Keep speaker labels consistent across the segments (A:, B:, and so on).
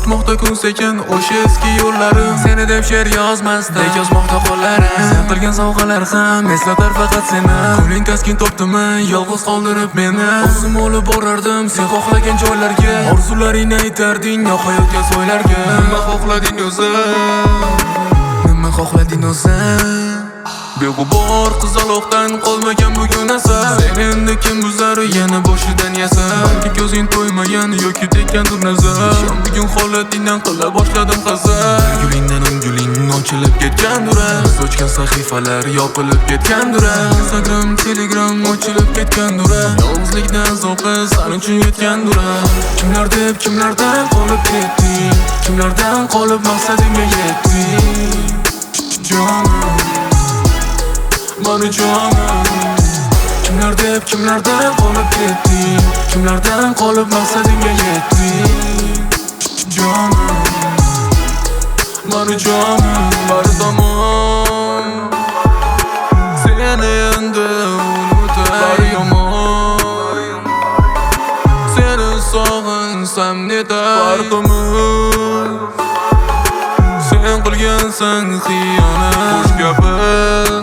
A: O'tmoqda kun sekin o'sha eski yo'llarim. Seni deb she'r yozmasdan dek yozmoqda qo'llarim. Sen qilgan sovg'alar ham eslatar faqat seni. Ko'ngling taskin topdimi yolg'iz qoldirib meni. O'zim olib borardim sen xohlagan joylarga. Orzularingni aytarding nihoyatga so'ylarga. Nima xohlading o'zing? Nima xohlading o'zing? Beg'ubor qizaloqdan qolmagan bugun asar. Sen endi kim buzar yana boshidan yasar. Balki ko'zing to'ymagan yoki tekkandir nazar. Shom bugun holatingdan qila boshladim hazar. Gulingdan guling ochilib ketgandir. Biz ochgan sahifalar yopilib ketgandir. Instagram, Telegram ochilib ketgandir. Yolg'izlikdan zavqi san uchun yetgandir. Kimlar deb kimlardan qolib ketding? Kimlardan qolib maqsadingga yetding? Jonim Mani jonim. Kimlar deb kimlardan qolib ketding? Kimlardan qolib maqsadingga yetding? Jonim Mani jonim. Bari tomon seni endi unutay. Bari yomon seni sog'insam netay. Farqimiz sen qilgansan xiyonat. Bosh gapin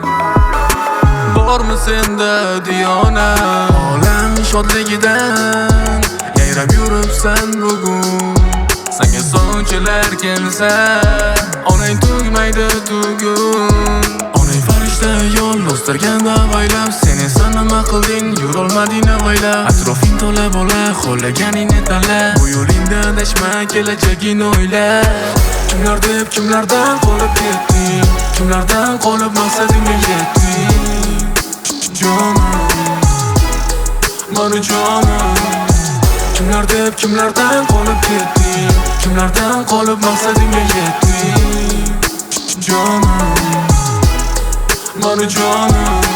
A: bormi senda diyonat? Olam shodligidan yayrab yuribsan bugun. Senga sonchilar kelsa onang tugmaydi tugun. Onang farishta yo'l o'stirgan davoylab. Sen esa nima qilding yurolmading avaylab. Atrofing to'la bola xohlaganingni tanla. Bu yo'lingda adashma kelajagingni o'yla. Kimlar deb kimlardan qolib ketding? Kimlardan qolib maqsadingga yetding? Jonim Mani jonim. Kimlar deb kimlardan qolib ketding? Kimlardan qolib maqsadingga yetding? Jonim Mani jonim.